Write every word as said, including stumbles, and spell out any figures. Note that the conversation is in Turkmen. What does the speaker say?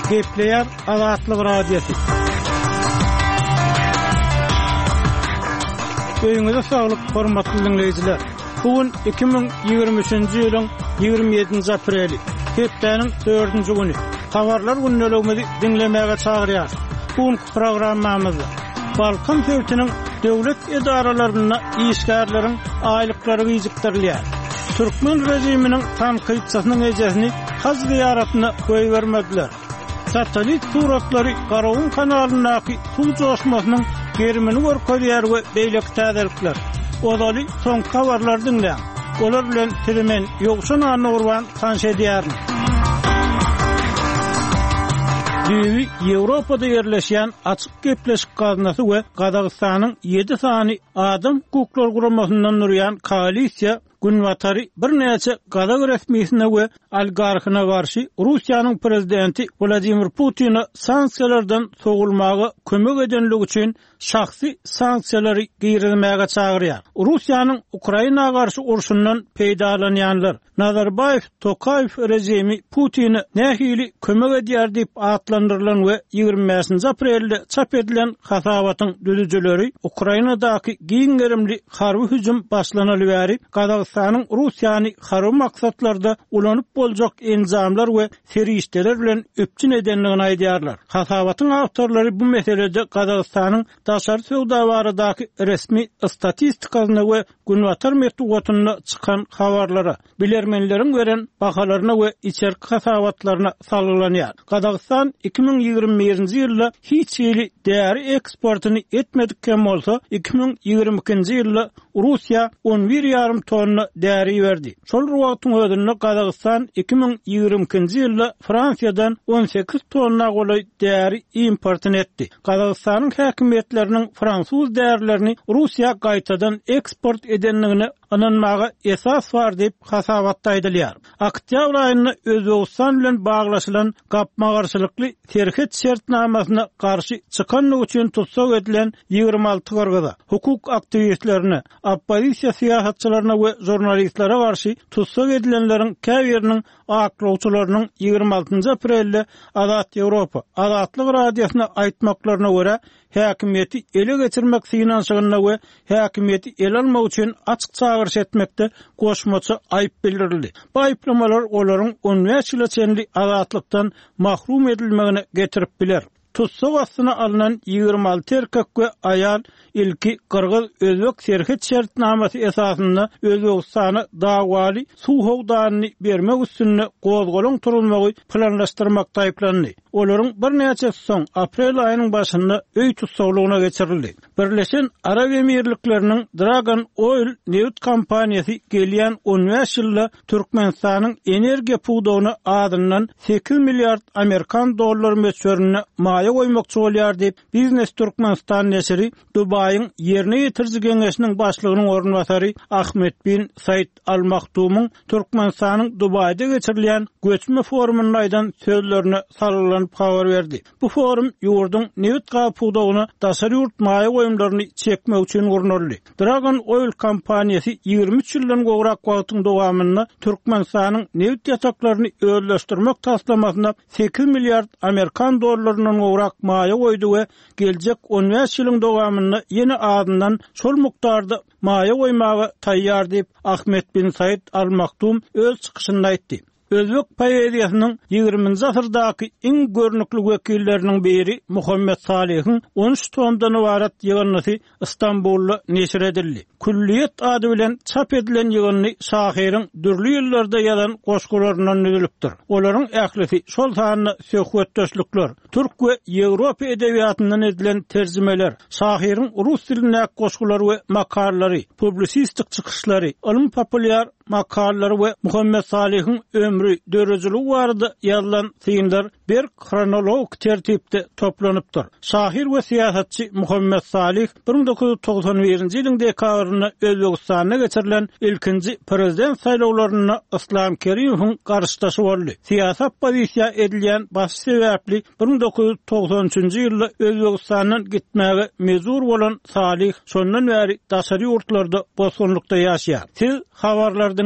Gepleyer Azatlyk Radiosu. Öýüňize saglyk, hormatly dinleýijiler. Bugün iki bin ýygrimi üçinji ýylyň ýygrimi ýedinji apreli, hepdeniň dördünji güni. Habarlar günnäligimizi dinlemäge çagyrýar. Bugün programmamyzda Balkan döwletiniň döwlet edaralaryna işgärleriň aýlyklary gijikdirilýär. Türkmen rejiminiň tanqidçisynyň ejesini haz ziyaratına goýbermediler. Satelit suratlary Garawun kanalynaky suw joşmasynyň gerimini görkezýär we beýleki täzelikler. Odaly soň habarlar dinleýän. Olar bilen telemen ýogşan any urban tanşy edýär. Düýbi Ýewropada ýerleşýän açyk gepleşik gaznasy we Gazagystanyň ýedi sany adam hukuklar guramasyndan nurýan koalisiýa günwatary bir näçe Gazag resmiýetine we oligarhyna garşy Russiýanyň prezidenti Vladimir Putin'i sanksiýalardan sogulmagy kömek edenligi üçin şahsy sanksiýalary gyrgymäge çagyrýar. Russiýanyň Ukrainaga garşy urşundan peýdalanýanlar Nazarbayev Tokayev rejimi Putin'i nähili kömek edýär diýip atlandyrylan we ýygrimi beşinji aprelde çap edilen hasabatyň düzüjileri Ukrainadaky giň gerimli harby hüjüm başlanaly bäri Gazagystanyň Russiýany harby maksatlarda ulanyp boljak enzamlar we serişdeler bilen öpçün edenligini aýdýarlar. Hasabatyň awtorlary bu meselede Gazagystanyň daşary söwdabaradaky resmi statistikasyna we günwatar metdugatyna çykan habarlara, bilermenleriň beren bahalaryna we içerki hasabatlaryna salgılanýar. Gazagistan iki bin ýygrimi birinji ýylda hiç ýyly däri eksportyny etmedikken bolsa iki bin ýygrimi ikinji ýylda Russiýa on bir ýarym tonna däri berdi. Şol wagtyň özünde Gazagistan iki bin ýygrimi ikinji ýylda Fransiýadan on sekiz tonna goly däri importyn etdi. Gazagistanyň häkimetleriniň fransuz därilerini Russiýa gaýtadan eksport edenligine ananmaga esas var diýip hasabatda aýdylýar. Oktyabr aýynda Özbegistan bilen baglaşylan gapma garşylykly terhet şertnamasyna garşy çykanlyk üçin tutsak edilen ýygrimi alty gargaza hukuk aktivistlerini, oppozisiýa siýasatçylaryna we jurnalistlere garşy tutsak edilenleriň käbiriniň aklawçylarynyň ýygrimi altynji aprelde Azat Ýewropa, Azatlyk radiosyna aýtmaklaryna görä häkimiýeti ele geçirmek synanşygyna we häkimiýeti ele almak üçin açyk çağırış etmekde goşmaça aýyp bildirildi. Bu aýyplamalar olaryň on beş ýyla çenli azatlykdan mahrum edilmegine getirip biler. Tutsak astyna alynan ýygrimi alty erkek we aýal ilki Kırgız Özbek serhet şertnamasy esasynda Özbegistany dawaly suw howdanyny bermek üstünde gozgolun turulmagy planlaşdyrmakda aýplandy. Olaryň bir näçe soň aprel aýynyň başynda öý tutsaglygyna geçirildi. Birleşen Arab Emirlikleriniň Dragon Oil neft kompaniýasy gelýän on beş ýylda Türkmenistanyň energiýa puwdagyny adyndan sekiz milliard Amerikan dollary meçberine maýa goýmakçy bolýar diýip Biznes Türkmenistan näşri Dubaýyň ýerine ýetirji geňeşiniň başlygynyň ornwatary Ahmet bin Said Al-Maktumyň Türkmenistanyň Dubaýda geçirilýän göçme forumunyň aýdan sözlerine sarylanyp habar berdi. Bu forum ýurduň neft gapydagyny daşary ýurt maýa goýumlaryny çekmek üçin gurnuldy. Dragon Oil kompaniýasy ýygrimi üç ýyldan gowrak wagtyň dowamynda Türkmenistanyň neft ýataklaryny öýleşdirmek taslamasyna sekiz milliard Amerikan dollarynyň gowrak maýa goýdy we geljek on beş ýylyň dowamynda ýene adyndan şol mukdarda maýa goýmagy taýýar diýip Ahmet bin Said Al-Maktum öz çykyşynda aýtdy. Özbek poeziýasynyň ýygrimiňji asyrdaky iň görnükli wekilleriniň biri Muhammed Salihiň on üç tomdan ibaret ýygnysy Istanbulda neşir edildi. Külliýet ady bilen çap edilen ýygyny şahyryň dürli ýyllarda ýalan goşgularyndan nüzülipdir. Olaryň ählisi şol sanyny söhbetdeşlikler, türk we Ýewropa edebiýatyndan edilen terjimeler, şahyryň rus diline goşgulary we makalary, publisistik çykyşlary, ilim populyar makalları we Muhammed Salihiň ömrü dörejiligi barada ýazylan synlar bir kronolog tertipde toplanypdyr. Şahyr we siýasatçy Muhammed Salih bir bin dokuz yüz togsan birinji ýylyň dekabrynda Özbegistana geçirilen ilkinji prezident saýlawlaryna Islom Kerimowyň garşydaşy boldy. Siýasat pozisiýa edilýän baş sebäpli bir bin dokuz yüz togsan üçinji ýylda Özbegistanyň gitmäge mezur bolan Salih şondan bäri daşary ýurtlarda bosgunlukda ýaşaýar. Siz habarlar